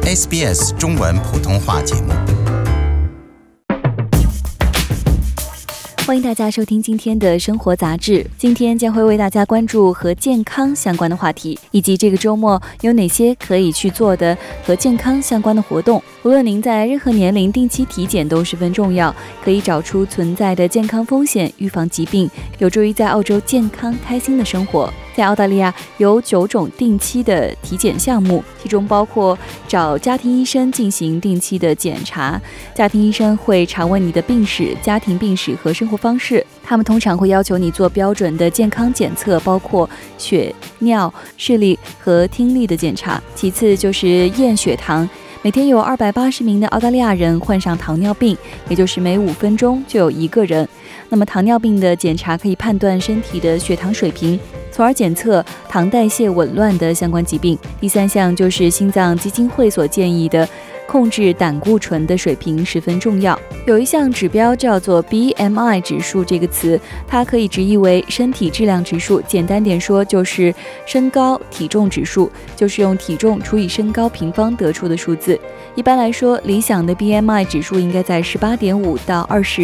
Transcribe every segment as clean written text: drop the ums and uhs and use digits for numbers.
SBS 中文普通话节目。 欢迎大家收听今天的生活杂志，今天将会为大家关注和健康相关的话题，以及这个周末有哪些可以去做的和健康相关的活动。无论您在任何年龄，定期体检都十分重要，可以找出存在的健康风险，预防疾病，有助于在澳洲健康开心的生活。在澳大利亚有9种定期的体检项目，其中包括找家庭医生进行定期的检查。家庭医生会查问你的病史、家庭病史和生活方式，他们通常会要求你做标准的健康检测，包括血、尿、视力和听力的检查。其次就是验血糖，每天有280名的澳大利亚人患上糖尿病，也就是每5分钟就有1个人。那么糖尿病的检查可以判断身体的血糖水平，从而检测糖代谢紊乱的相关疾病。第3项就是心脏基金会所建议的控制胆固醇的水平十分重要。有一项指标叫做 BMI 指数，这个词它可以直译为身体质量指数，简单点说就是身高体重指数，就是用体重除以身高平方得出的数字。一般来说，理想的 BMI 指数应该在 18.5 到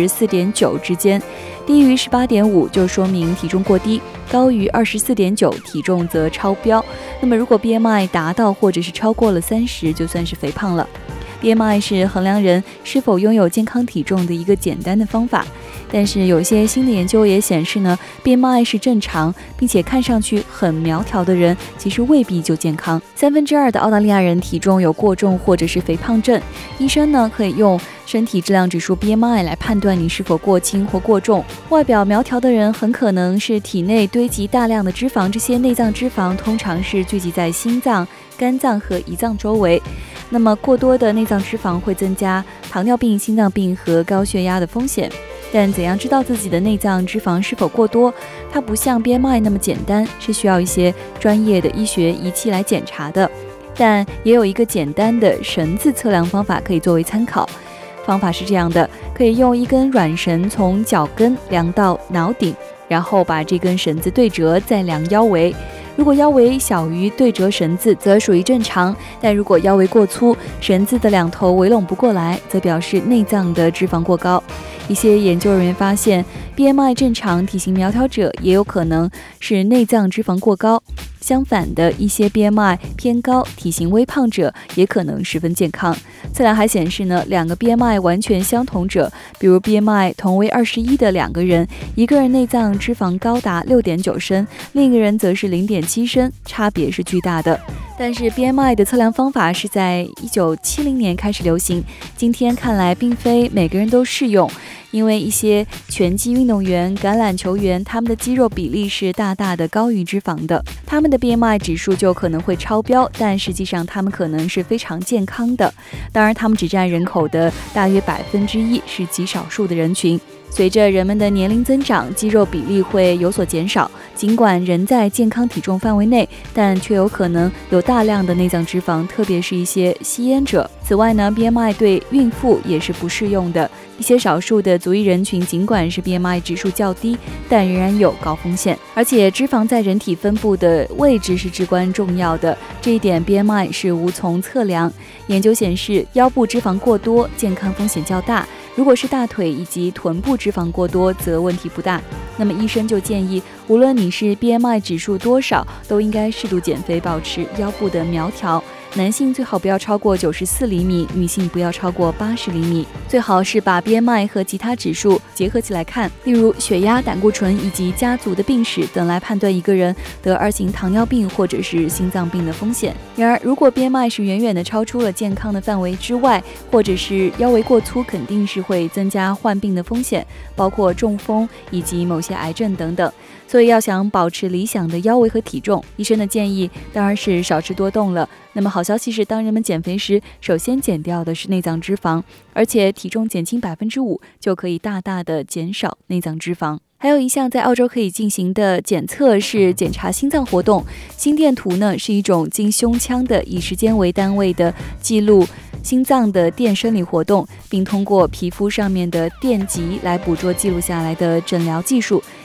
24.9 之间，低于 18.5 就说明体重过低，高于 24.9 体重则超标。那么如果 BMI 达到或者是超过了30，就算是肥胖了。BMI 是衡量人是否拥有健康体重的一个简单的方法，但是有些新的研究也显示呢， BMI 是正常并且看上去很苗条的人，其实未必就健康。2/3的澳大利亚人体重有过重或者是肥胖症，医生呢可以用身体质量指数 BMI 来判断你是否过轻或过重。外表苗条的人很可能是体内堆积大量的脂肪，这些内脏脂肪通常是聚集在心脏、肝脏和胰脏周围。那么过多的内脏脂肪会增加糖尿病、心脏病和高血压的风险。但怎样知道自己的内脏脂肪是否过多？它不像 BMI 那么简单，是需要一些专业的医学仪器来检查的。但也有一个简单的绳子测量方法可以作为参考。方法是这样的，可以用一根软绳从脚跟量到脑顶，然后把这根绳子对折，再量腰围。如果腰围小于对折绳子，则属于正常，但如果腰围过粗，绳子的2头围拢不过来，则表示内脏的脂肪过高。一些研究人员发现， BMI 正常体型苗条者也有可能是内脏脂肪过高，相反的，一些 BMI 偏高、体型微胖者也可能十分健康。测量还显示呢，2个 BMI 完全相同者，比如 BMI 同为21的2个人，一个人内脏脂肪高达 6.9 升，另一个人则是 0.7 升，差别是巨大的。但是 BMI 的测量方法是在1970年开始流行，今天看来并非每个人都适用，因为一些拳击运动员、橄榄球员，他们的肌肉比例是大大的高于脂肪的，他们的 BMI 指数就可能会超标，但实际上他们可能是非常健康的。当然，他们只占人口的大约1%，是极少数的人群。随着人们的年龄增长，肌肉比例会有所减少，尽管仍在健康体重范围内，但却有可能有大量的内脏脂肪，特别是一些吸烟者。此外呢， BMI 对孕妇也是不适用的。一些少数的族裔人群尽管是 BMI 指数较低，但仍然有高风险。而且脂肪在人体分布的位置是至关重要的，这一点 BMI 是无从测量。研究显示，腰部脂肪过多，健康风险较大。如果是大腿以及臀部脂肪过多，则问题不大。那么医生就建议，无论你是 BMI 指数多少，都应该适度减肥，保持腰部的苗条。男性最好不要超过94厘米，女性不要超过80厘米。最好是把 BMI 和其他指数结合起来看，例如血压、胆固醇以及家族的病史等，来判断一个人得2型糖尿病或者是心脏病的风险。然而，如果 BMI 是远远的超出了健康的范围之外，或者是腰围过粗，肯定是会增加患病的风险，包括中风以及某些癌症等等。所以要想保持理想的腰围和体重，医生的建议当然是少吃多动了。那么好消息是，当人们减肥时，首先减掉的是内脏脂肪，而且体重减轻 5% 就可以大大的减少内脏脂肪。还有一项在澳洲可以进行的检测是检查心脏活动。心电图呢是一种经胸腔的以时间为单位的记录心脏的电生理活动，并通过皮肤上面的电极来捕捉记录下来的诊疗技术。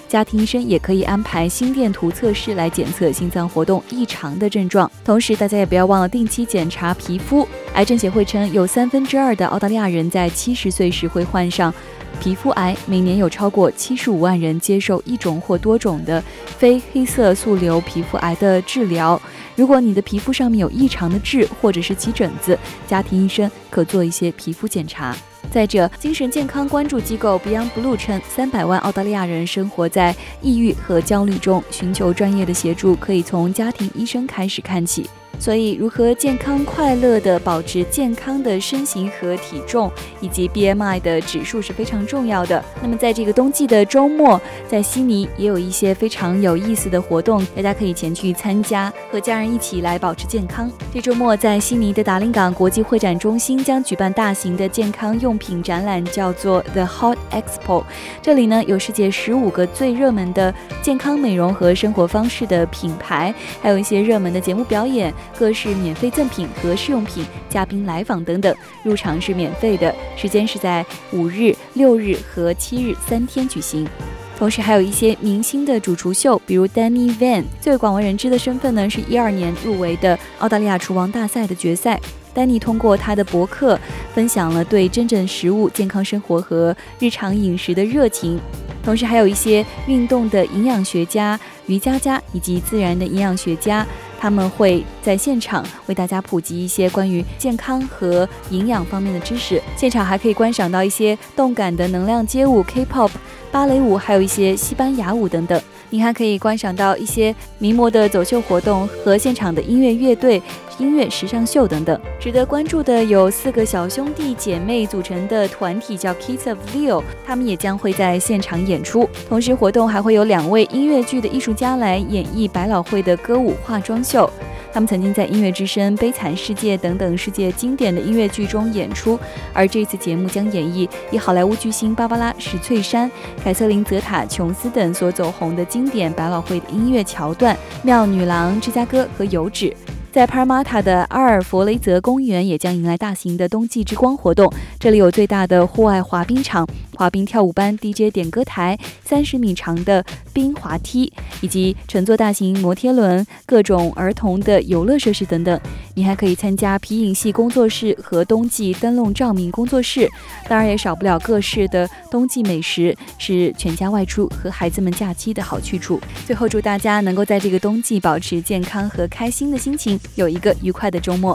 家庭医生也可以安排心电图测试来检测心脏活动异常的症状。同时大家也不要忘了定期检查皮肤。癌症协会称，有2/3的澳大利亚人在70岁时会患上皮肤癌，每年有超过75万人接受一种或多种的非黑色素瘤皮肤癌的治疗。如果你的皮肤上面有异常的痣或者是起疹子，家庭医生可做一些皮肤检查。再者，精神健康关注机构 Beyond Blue 称，300万澳大利亚人生活在抑郁和焦虑中，寻求专业的协助可以从家庭医生开始看起。所以如何健康快乐地保持健康的身形和体重以及 BMI 的指数是非常重要的。那么在这个冬季的周末，在悉尼也有一些非常有意思的活动，大家可以前去参加，和家人一起来保持健康。这周末在悉尼的达令港国际会展中心将举办大型的健康用品展览，叫做 The Hot Expo。 这里呢有世界15个最热门的健康美容和生活方式的品牌，还有一些热门的节目表演，各式免费赠品和试用品，嘉宾来访等等。入场是免费的，时间是在5日、6日和7日3天举行。同时还有一些明星的主厨秀，比如 Danny Van， 最为广为人知的身份呢是12年入围的澳大利亚厨王大赛的决赛。丹尼通过他的博客分享了对真正食物、健康生活和日常饮食的热情。同时还有一些运动的营养学家、瑜伽家以及自然的营养学家，他们会在现场为大家普及一些关于健康和营养方面的知识。现场还可以观赏到一些动感的能量街舞、K-pop、芭蕾舞，还有一些西班牙舞等等。你还可以观赏到一些名模的走秀活动和现场的音乐乐队、音乐时尚秀等等。值得关注的有4个小兄弟姐妹组成的团体叫 Kids of Leo， 他们也将会在现场演出。同时活动还会有2位音乐剧的艺术家来演绎百老汇的歌舞化妆秀。他们曾经在音乐之声、悲惨世界等等世界经典的音乐剧中演出，而这次节目将演绎以好莱坞巨星芭芭拉·史翠珊、凯瑟琳·泽塔·琼斯等所走红的经典百老汇的音乐桥段，妙女郎、芝加哥和油脂。在帕尔马塔的阿尔弗雷泽公园也将迎来大型的冬季之光活动，这里有最大的户外滑冰场、滑冰跳舞班、DJ 点歌台、30米长的冰滑梯，以及乘坐大型摩天轮、各种儿童的游乐设施等等。你还可以参加皮影戏工作室和冬季灯笼照明工作室，当然也少不了各式的冬季美食，是全家外出和孩子们假期的好去处。最后祝大家能够在这个冬季保持健康和开心的心情，有一个愉快的周末。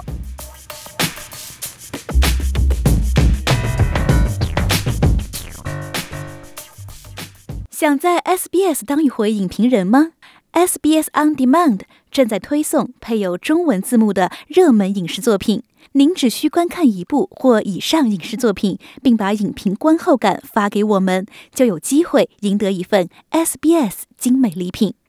想在 SBS 当一回影评人吗？ SBS On Demand 正在推送配有中文字幕的热门影视作品，您只需观看1部或以上影视作品，并把影评观后感发给我们，就有机会赢得一份 SBS 精美礼品。